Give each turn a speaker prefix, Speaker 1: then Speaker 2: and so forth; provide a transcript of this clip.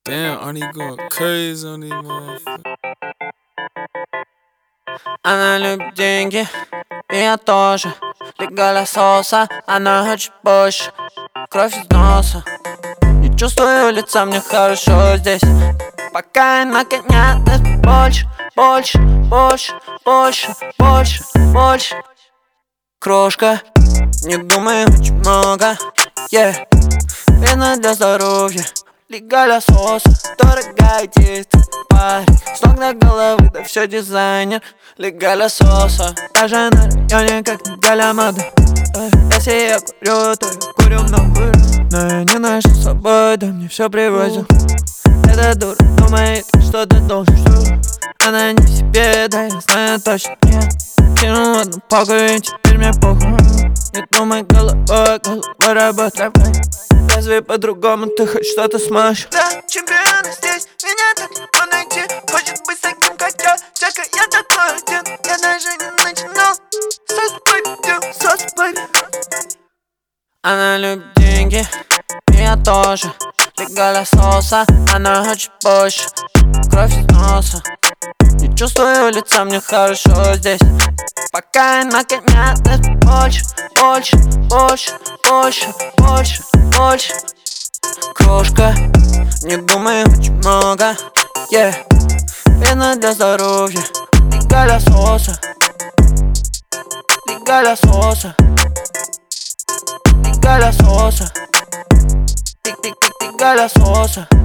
Speaker 1: Damn, Arnie going crazy on these motherfuckers.
Speaker 2: Она любит деньги, и я тоже. Легально соуса, она хочет больше. Кровь из носа, не чувствую лица, мне хорошо здесь. Пока я наконец больше, больше, больше, больше, больше, больше. Крошка, не думай очень много, yeah. Вина для здоровья, легально соуса, дорогая диета. Парень, с ног до головы, да все дизайнер. Легально соуса, даже на районе, как неделя моды. Если я курю, то я курю много. Но я не ношу с собой, да мне все привозят. Эта дура думает, что ты должен, что она не в себе, да я знаю точно, нет. Кинул одну палку и теперь мне похуй. Не думай головой, головой работай. Разве по-другому ты хоть что-то сможешь?
Speaker 3: Да, чемпион здесь, меня так легко найти. Хочет быть таким, как я, только я такой один. Я даже не начинал. Сос, baby.
Speaker 2: Она любит деньги, и я тоже. Легально соуса, она хочет больше. Кровь из носа, не чувствую лица, мне хорошо здесь. Пока я наконец больше, больше, больше, больше, больше, больше. Крошка, не думай очень много, yeah. Вина для здоровья, легально соуса, легально соуса, легально соуса, легально соуса.